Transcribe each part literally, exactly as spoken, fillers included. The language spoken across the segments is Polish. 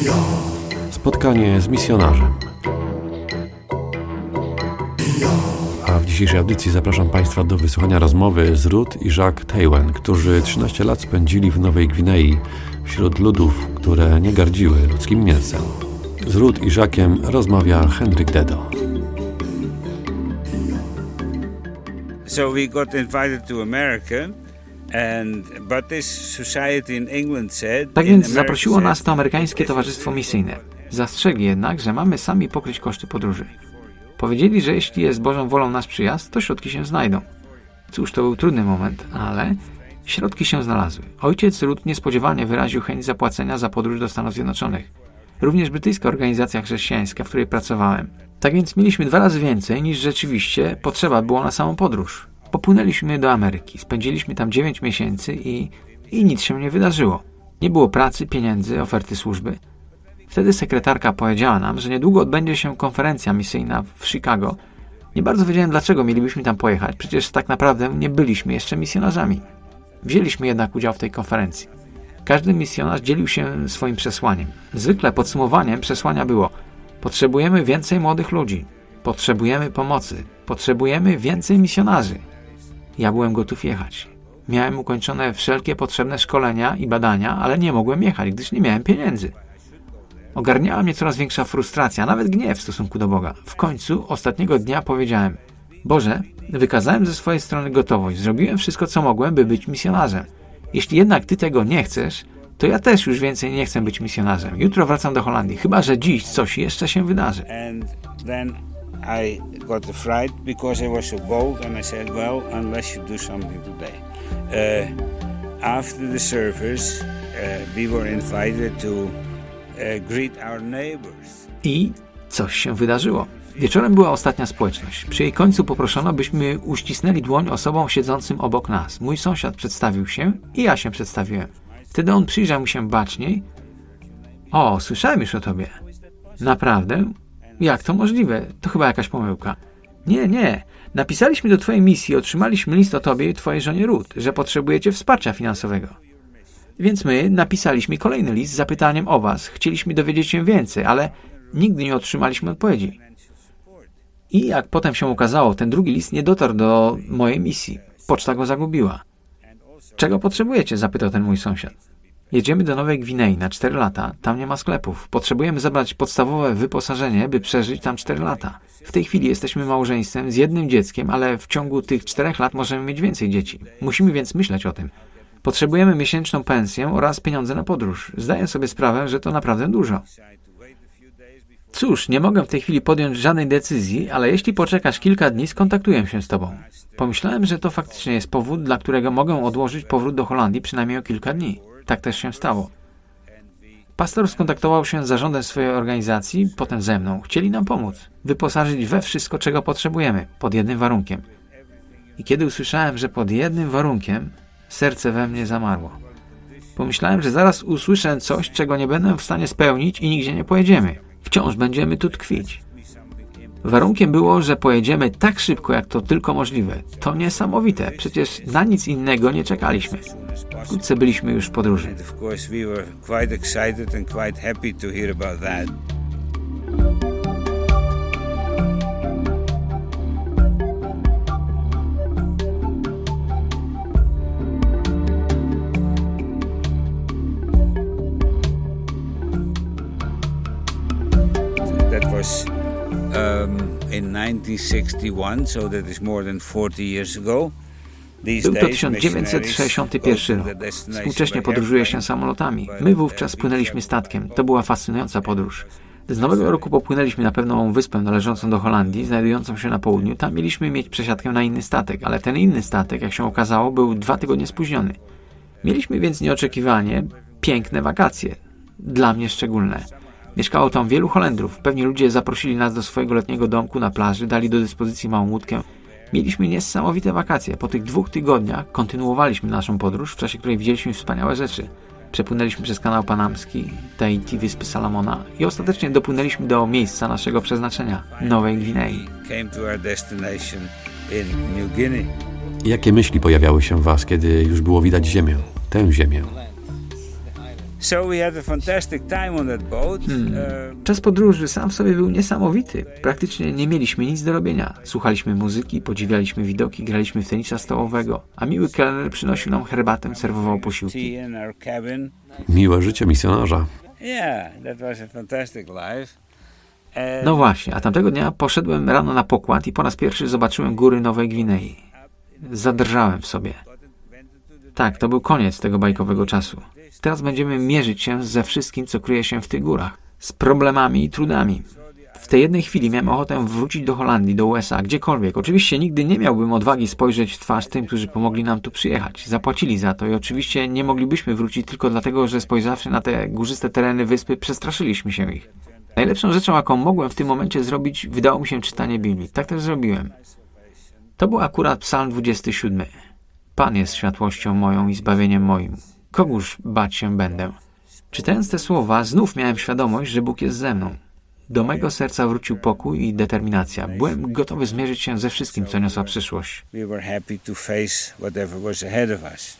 Spotkanie z misjonarzem. A w dzisiejszej audycji zapraszam Państwa do wysłuchania rozmowy z Ruth i Jacques Teeuwen, którzy trzynaście lat spędzili w Nowej Gwinei wśród ludów, które nie gardziły ludzkim mięsem. Z Ruth i Jacques'em rozmawia Henryk Dedo. So we got invited to America. And, but this society in England said, tak więc zaprosiło nas to amerykańskie towarzystwo misyjne. Zastrzegli jednak, że mamy sami pokryć koszty podróży. Powiedzieli, że jeśli jest Bożą wolą nasz przyjazd, to środki się znajdą. Cóż, to był trudny moment, ale środki się znalazły. Ojciec Ruth niespodziewanie wyraził chęć zapłacenia za podróż do Stanów Zjednoczonych. Również brytyjska organizacja chrześcijańska, w której pracowałem. Tak więc mieliśmy dwa razy więcej, niż rzeczywiście potrzeba było na samą podróż. Popłynęliśmy do Ameryki, spędziliśmy tam dziewięć miesięcy i, i nic się nie wydarzyło. Nie było pracy, pieniędzy, oferty służby. Wtedy sekretarka powiedziała nam, że niedługo odbędzie się konferencja misyjna w Chicago. Nie bardzo wiedziałem, dlaczego mielibyśmy tam pojechać, przecież tak naprawdę nie byliśmy jeszcze misjonarzami. Wzięliśmy jednak udział w tej konferencji. Każdy misjonarz dzielił się swoim przesłaniem. Zwykle podsumowaniem przesłania było: potrzebujemy więcej młodych ludzi, potrzebujemy pomocy, potrzebujemy więcej misjonarzy. Ja byłem gotów jechać. Miałem ukończone wszelkie potrzebne szkolenia i badania, ale nie mogłem jechać, gdyż nie miałem pieniędzy. Ogarniała mnie coraz większa frustracja, nawet gniew w stosunku do Boga. W końcu, ostatniego dnia powiedziałem: Boże, wykazałem ze swojej strony gotowość, zrobiłem wszystko, co mogłem, by być misjonarzem. Jeśli jednak Ty tego nie chcesz, to ja też już więcej nie chcę być misjonarzem. Jutro wracam do Holandii, chyba że dziś coś jeszcze się wydarzy. I got the fright because I was so bold, and I said, well, unless you do something today. Uh, after the service, uh, we were invited to uh, greet our neighbors. I coś się wydarzyło. Wieczorem była ostatnia społeczność. Przy jej końcu poproszono, byśmy uścisnęli dłoń osobom siedzącym obok nas. Mój sąsiad przedstawił się i ja się przedstawiłem. Wtedy on przyjrzał mi się baczniej. O, słyszałem już o tobie. Naprawdę? Jak to możliwe? To chyba jakaś pomyłka. Nie, nie. Napisaliśmy do twojej misji, otrzymaliśmy list o tobie i twojej żonie Ruth, że potrzebujecie wsparcia finansowego. Więc my napisaliśmy kolejny list z zapytaniem o was. Chcieliśmy dowiedzieć się więcej, ale nigdy nie otrzymaliśmy odpowiedzi. I jak potem się okazało, ten drugi list nie dotarł do mojej misji. Poczta go zagubiła. Czego potrzebujecie? Zapytał ten mój sąsiad. Jedziemy do Nowej Gwinei na cztery lata. Tam nie ma sklepów. Potrzebujemy zabrać podstawowe wyposażenie, by przeżyć tam cztery lata. W tej chwili jesteśmy małżeństwem z jednym dzieckiem, ale w ciągu tych czterech lat możemy mieć więcej dzieci. Musimy więc myśleć o tym. Potrzebujemy miesięczną pensję oraz pieniądze na podróż. Zdaję sobie sprawę, że to naprawdę dużo. Cóż, nie mogę w tej chwili podjąć żadnej decyzji, ale jeśli poczekasz kilka dni, skontaktuję się z tobą. Pomyślałem, że to faktycznie jest powód, dla którego mogę odłożyć powrót do Holandii przynajmniej o kilka dni. Tak też się stało. Pastor skontaktował się z zarządem swojej organizacji, potem ze mną. Chcieli nam pomóc, wyposażyć we wszystko, czego potrzebujemy, pod jednym warunkiem. I kiedy usłyszałem, że pod jednym warunkiem, serce we mnie zamarło. Pomyślałem, że zaraz usłyszę coś, czego nie będę w stanie spełnić i nigdzie nie pojedziemy. Wciąż będziemy tu tkwić. Warunkiem było, że pojedziemy tak szybko, jak to tylko możliwe. To niesamowite, przecież na nic innego nie czekaliśmy. Wkrótce byliśmy już w podróży. That was um, in nineteen sixty-one, so that is more than forty years ago. Był to tysiąc dziewięćset sześćdziesiąty pierwszy rok. Współcześnie podróżuje się samolotami. My wówczas płynęliśmy statkiem. To była fascynująca podróż. Z Nowego Roku popłynęliśmy na pewną wyspę należącą do Holandii, znajdującą się na południu. Tam mieliśmy mieć przesiadkę na inny statek, ale ten inny statek, jak się okazało, był dwa tygodnie spóźniony. Mieliśmy więc nieoczekiwanie piękne wakacje. Dla mnie szczególne. Mieszkało tam wielu Holendrów. Pewnie ludzie zaprosili nas do swojego letniego domku na plaży, dali do dyspozycji małą łódkę. Mieliśmy niesamowite wakacje. Po tych dwóch tygodniach kontynuowaliśmy naszą podróż, w czasie której widzieliśmy wspaniałe rzeczy. Przepłynęliśmy przez kanał panamski, Tahiti, wyspy Salomona i ostatecznie dopłynęliśmy do miejsca naszego przeznaczenia, Nowej Gwinei. Jakie myśli pojawiały się w was, kiedy już było widać ziemię, tę ziemię? So we had a fantastic time on that boat. Hmm. Czas podróży sam w sobie był niesamowity. Praktycznie nie mieliśmy nic do robienia. Słuchaliśmy muzyki, podziwialiśmy widoki, graliśmy w tenisa stołowego, a miły kelner przynosił nam herbatę, serwował posiłki. Miłe życie misjonarza. Yeah, that was a fantastic life. No właśnie, a tamtego dnia poszedłem rano na pokład i po raz pierwszy zobaczyłem góry Nowej Gwinei. Zadrżałem w sobie. Tak, to był koniec tego bajkowego czasu. Teraz będziemy mierzyć się ze wszystkim, co kryje się w tych górach. Z problemami i trudami. W tej jednej chwili miałem ochotę wrócić do Holandii, do U S A, gdziekolwiek. Oczywiście nigdy nie miałbym odwagi spojrzeć w twarz tym, którzy pomogli nam tu przyjechać. Zapłacili za to i oczywiście nie moglibyśmy wrócić tylko dlatego, że spojrzawszy na te górzyste tereny wyspy, przestraszyliśmy się ich. Najlepszą rzeczą, jaką mogłem w tym momencie zrobić, wydało mi się czytanie Biblii. Tak też zrobiłem. To był akurat Psalm dwudziesty siódmy. Pan jest światłością moją i zbawieniem moim. Kogóż bać się będę? Czytając te słowa, znów miałem świadomość, że Bóg jest ze mną. Do mego serca wrócił pokój i determinacja. Byłem gotowy zmierzyć się ze wszystkim, co niosła przyszłość. We were happy to face whatever was ahead of us.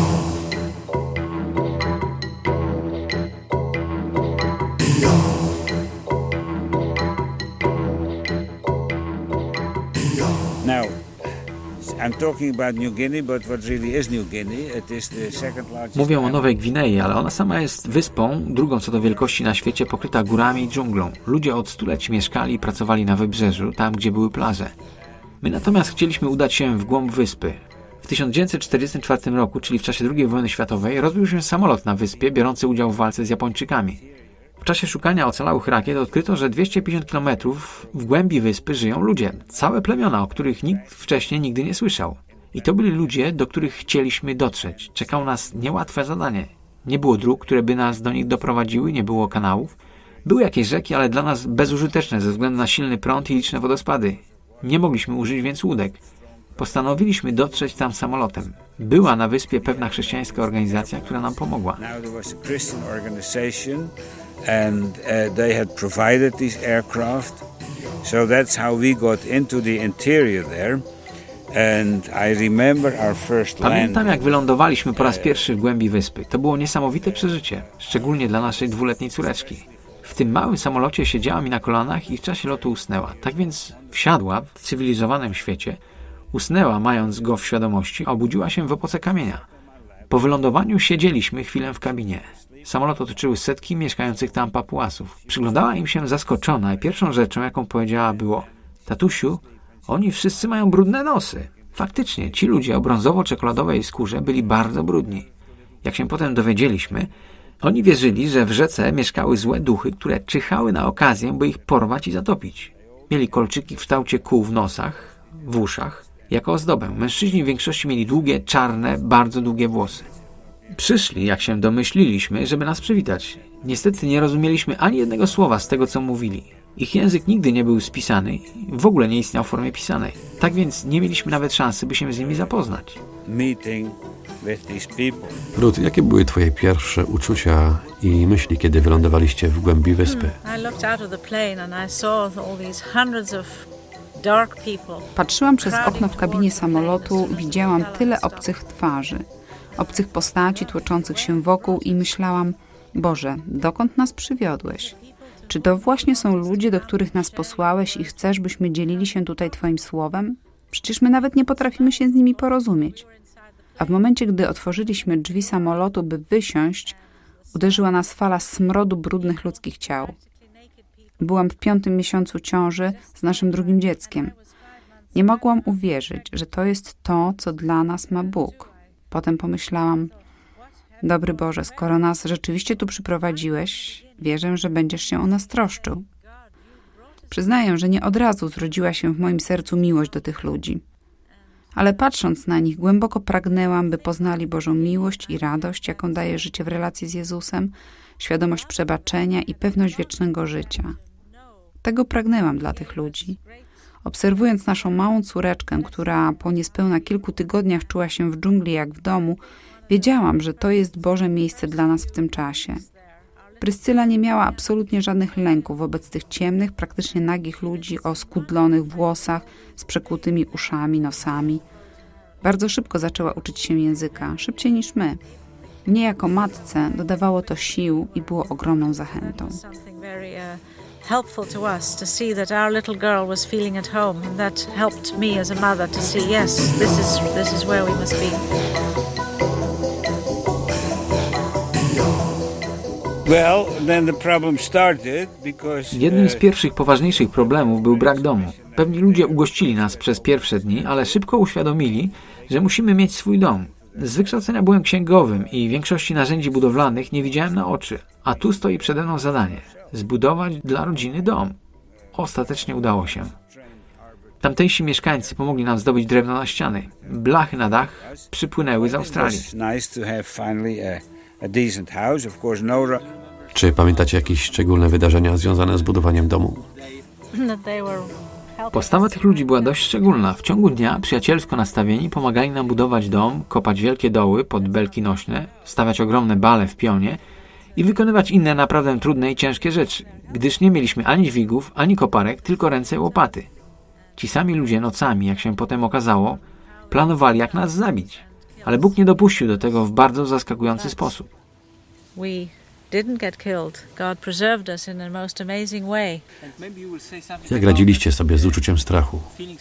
Now, I'm talking about New Guinea, but what really is New Guinea? It is the second largest. Mówią o Nowej Gwinei, ale ona sama jest wyspą, drugą co do wielkości na świecie, pokryta górami i dżunglą. Ludzie od stuleci mieszkali i pracowali na wybrzeżu, tam gdzie były plaże. My natomiast chcieliśmy udać się w głąb wyspy. W tysiąc dziewięćset czterdziestym czwartym roku, czyli w czasie drugiej wojny światowej, rozbił się samolot na wyspie, biorący udział w walce z Japończykami. W czasie szukania ocalałych rakiet odkryto, że dwieście pięćdziesiąt kilometrów w głębi wyspy żyją ludzie. Całe plemiona, o których nikt wcześniej nigdy nie słyszał. I to byli ludzie, do których chcieliśmy dotrzeć. Czekało nas niełatwe zadanie. Nie było dróg, które by nas do nich doprowadziły, nie było kanałów. Były jakieś rzeki, ale dla nas bezużyteczne ze względu na silny prąd i liczne wodospady. Nie mogliśmy użyć więc łódek. Postanowiliśmy dotrzeć tam samolotem. Była na wyspie pewna chrześcijańska organizacja, która nam pomogła. And uh, they had provided these aircraft, so that's how we got into the interior there. And I remember our first landing. Pamiętam, jak wylądowaliśmy po raz pierwszy w głębi wyspy. To było niesamowite przeżycie, szczególnie dla naszej dwuletniej córeczki. W tym małym samolocie siedziała mi na kolanach i w czasie lotu usnęła. Tak więc wsiadła w cywilizowanym świecie, usnęła, mając go w świadomości, a obudziła się w epoce kamienia. Po wylądowaniu siedzieliśmy chwilę w kabinie. Samolot otoczyły setki mieszkających tam Papuasów. Przyglądała im się zaskoczona i pierwszą rzeczą, jaką powiedziała, było: tatusiu, oni wszyscy mają brudne nosy. Faktycznie, ci ludzie o brązowo-czekoladowej skórze byli bardzo brudni. Jak się potem dowiedzieliśmy, oni wierzyli, że w rzece mieszkały złe duchy, które czyhały na okazję, by ich porwać i zatopić. Mieli kolczyki w kształcie kół w nosach, w uszach, jako ozdobę. Mężczyźni w większości mieli długie, czarne, bardzo długie włosy. Przyszli, jak się domyśliliśmy, żeby nas przywitać. Niestety nie rozumieliśmy ani jednego słowa z tego, co mówili. Ich język nigdy nie był spisany, w ogóle nie istniał w formie pisanej. Tak więc nie mieliśmy nawet szansy, by się z nimi zapoznać. Meeting with these people. Ruth, jakie były twoje pierwsze uczucia i myśli, kiedy wylądowaliście w głębi wyspy? Patrzyłam przez okno w kabinie samolotu i widziałam tyle obcych twarzy. Obcych postaci tłoczących się wokół i myślałam: Boże, dokąd nas przywiodłeś? Czy to właśnie są ludzie, do których nas posłałeś i chcesz, byśmy dzielili się tutaj Twoim słowem? Przecież my nawet nie potrafimy się z nimi porozumieć. A w momencie, gdy otworzyliśmy drzwi samolotu, by wysiąść, uderzyła nas fala smrodu brudnych ludzkich ciał. Byłam w piątym miesiącu ciąży z naszym drugim dzieckiem. Nie mogłam uwierzyć, że to jest to, co dla nas ma Bóg. Potem pomyślałam: dobry Boże, skoro nas rzeczywiście tu przyprowadziłeś, wierzę, że będziesz się o nas troszczył. Przyznaję, że nie od razu zrodziła się w moim sercu miłość do tych ludzi. Ale patrząc na nich, głęboko pragnęłam, by poznali Bożą miłość i radość, jaką daje życie w relacji z Jezusem, świadomość przebaczenia i pewność wiecznego życia. Tego pragnęłam dla tych ludzi. Obserwując naszą małą córeczkę, która po niespełna kilku tygodniach czuła się w dżungli jak w domu, wiedziałam, że to jest Boże miejsce dla nas w tym czasie. Pryscyla nie miała absolutnie żadnych lęków wobec tych ciemnych, praktycznie nagich ludzi o skudlonych włosach, z przekutymi uszami, nosami. Bardzo szybko zaczęła uczyć się języka, szybciej niż my. Mnie jako matce dodawało to sił i było ogromną zachętą. Helpful to us to see that our little girl was feeling at home, and that helped me as a mother to see, yes, this is this is where we must be. Well, then the problem started because Jednym z pierwszych poważniejszych problemów był brak domu. Pewni ludzie ugościli nas przez pierwsze dni, ale szybko uświadomili, że musimy mieć swój dom. Z wykształcenia byłem księgowym i większości narzędzi budowlanych nie widziałem na oczy, a tu stoi przede mną zadanie – zbudować dla rodziny dom. Ostatecznie udało się. Tamtejsi mieszkańcy pomogli nam zdobyć drewno na ściany. Blachy na dach przypłynęły z Australii. Czy pamiętacie jakieś szczególne wydarzenia związane z budowaniem domu? Postawa tych ludzi była dość szczególna. W ciągu dnia przyjacielsko nastawieni pomagali nam budować dom, kopać wielkie doły pod belki nośne, stawiać ogromne bale w pionie i wykonywać inne naprawdę trudne i ciężkie rzeczy, gdyż nie mieliśmy ani dźwigów, ani koparek, tylko ręce i łopaty. Ci sami ludzie nocami, jak się potem okazało, planowali jak nas zabić, ale Bóg nie dopuścił do tego w bardzo zaskakujący sposób. Jak radziliście sobie z uczuciem strachu?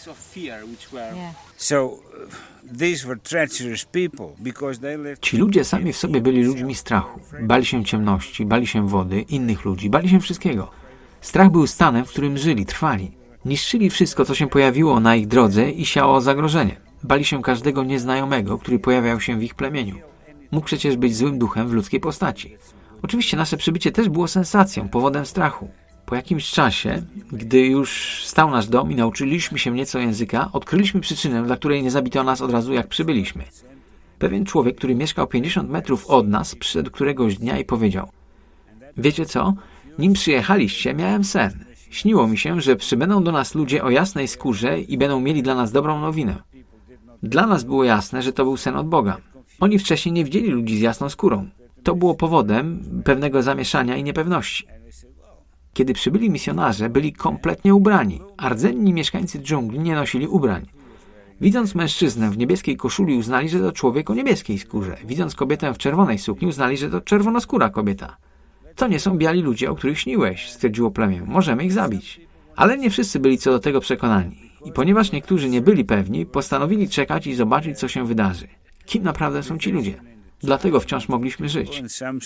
Ci ludzie sami w sobie byli ludźmi strachu. Bali się ciemności, bali się wody, innych ludzi, bali się wszystkiego. Strach był stanem, w którym żyli, trwali. Niszczyli wszystko, co się pojawiło na ich drodze i siało zagrożenie. Bali się każdego nieznajomego, który pojawiał się w ich plemieniu. Mógł przecież być złym duchem w ludzkiej postaci. Oczywiście nasze przybycie też było sensacją, powodem strachu. Po jakimś czasie, gdy już stał nasz dom i nauczyliśmy się nieco języka, odkryliśmy przyczynę, dla której nie zabito nas od razu, jak przybyliśmy. Pewien człowiek, który mieszkał pięćdziesiąt metrów od nas, przyszedł któregoś dnia i powiedział: wiecie co? Nim przyjechaliście, miałem sen. Śniło mi się, że przybędą do nas ludzie o jasnej skórze i będą mieli dla nas dobrą nowinę. Dla nas było jasne, że to był sen od Boga. Oni wcześniej nie widzieli ludzi z jasną skórą. To było powodem pewnego zamieszania i niepewności. Kiedy przybyli misjonarze, byli kompletnie ubrani, a rdzenni mieszkańcy dżungli nie nosili ubrań. Widząc mężczyznę w niebieskiej koszuli, uznali, że to człowiek o niebieskiej skórze. Widząc kobietę w czerwonej sukni, uznali, że to czerwonoskóra kobieta. To nie są biali ludzie, o których śniłeś, stwierdziło plemię. Możemy ich zabić. Ale nie wszyscy byli co do tego przekonani. I ponieważ niektórzy nie byli pewni, postanowili czekać i zobaczyć, co się wydarzy. Kim naprawdę są ci ludzie? Dlatego wciąż mogliśmy żyć.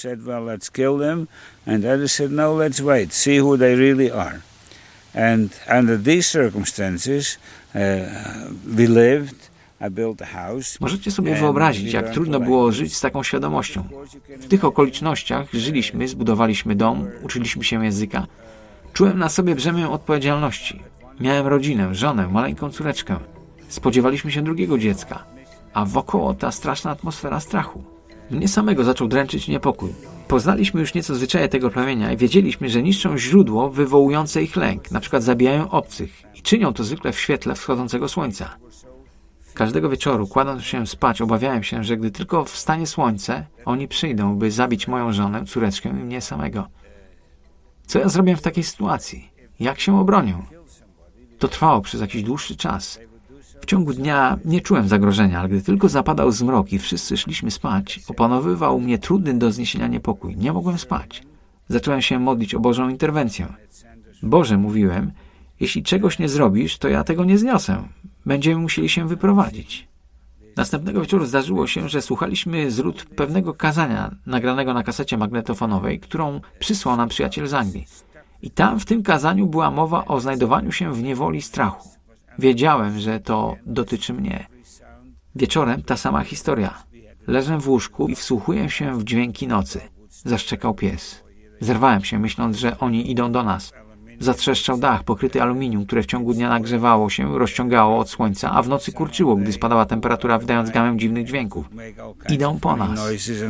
Możecie sobie wyobrazić, jak trudno było żyć z taką świadomością. W tych okolicznościach żyliśmy, zbudowaliśmy dom, uczyliśmy się języka. Czułem na sobie brzemię odpowiedzialności. Miałem rodzinę, żonę, maleńką córeczkę. Spodziewaliśmy się drugiego dziecka, a wokoło ta straszna atmosfera strachu. Mnie samego zaczął dręczyć niepokój. Poznaliśmy już nieco zwyczaje tego plemienia i wiedzieliśmy, że niszczą źródło wywołujące ich lęk, na przykład zabijają obcych i czynią to zwykle w świetle wschodzącego słońca. Każdego wieczoru, kładąc się spać, obawiałem się, że gdy tylko wstanie słońce, oni przyjdą, by zabić moją żonę, córeczkę i mnie samego. Co ja zrobię w takiej sytuacji? Jak się obronię? To trwało przez jakiś dłuższy czas. W ciągu dnia nie czułem zagrożenia, ale gdy tylko zapadał zmrok i wszyscy szliśmy spać, opanowywał mnie trudny do zniesienia niepokój. Nie mogłem spać. Zacząłem się modlić o Bożą interwencję. Boże, mówiłem, jeśli czegoś nie zrobisz, to ja tego nie zniosę. Będziemy musieli się wyprowadzić. Następnego wieczoru zdarzyło się, że słuchaliśmy z Ruth pewnego kazania nagranego na kasecie magnetofonowej, którą przysłał nam przyjaciel z Anglii. I tam w tym kazaniu była mowa o znajdowaniu się w niewoli strachu. Wiedziałem, że to dotyczy mnie. Wieczorem ta sama historia. Leżę w łóżku i wsłuchuję się w dźwięki nocy. Zaszczekał pies. Zerwałem się, myśląc, że oni idą do nas. Zatrzeszczał dach pokryty aluminium, które w ciągu dnia nagrzewało się, rozciągało od słońca, a w nocy kurczyło, gdy spadała temperatura, wydając gamę dziwnych dźwięków. Idą po nas.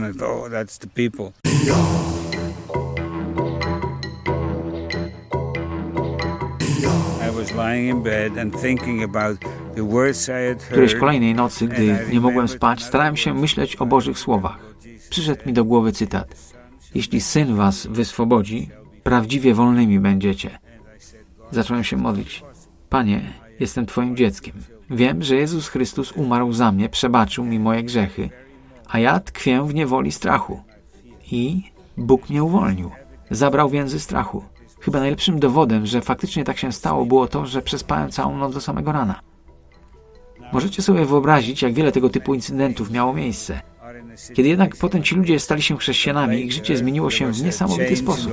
Którejś kolejnej nocy, gdy nie mogłem spać, starałem się myśleć o Bożych słowach. Przyszedł mi do głowy cytat: jeśli Syn was wyswobodzi, prawdziwie wolnymi będziecie. Zacząłem się modlić. Panie, jestem Twoim dzieckiem. Wiem, że Jezus Chrystus umarł za mnie, przebaczył mi moje grzechy, a ja tkwię w niewoli strachu. I Bóg mnie uwolnił. Zabrał więzy strachu. Chyba najlepszym dowodem, że faktycznie tak się stało, było to, że przespałem całą noc do samego rana. Możecie sobie wyobrazić, jak wiele tego typu incydentów miało miejsce. Kiedy jednak potem ci ludzie stali się chrześcijanami, ich życie zmieniło się w niesamowity sposób.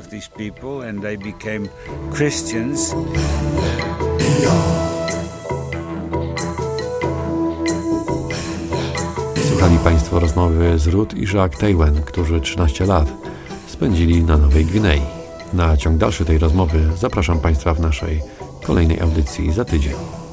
Słuchali Państwo rozmowy z Ruth i Jacques Teiwen, którzy trzynaście lat spędzili na Nowej Gwinei. Na ciąg dalszy tej rozmowy zapraszam Państwa w naszej kolejnej audycji za tydzień.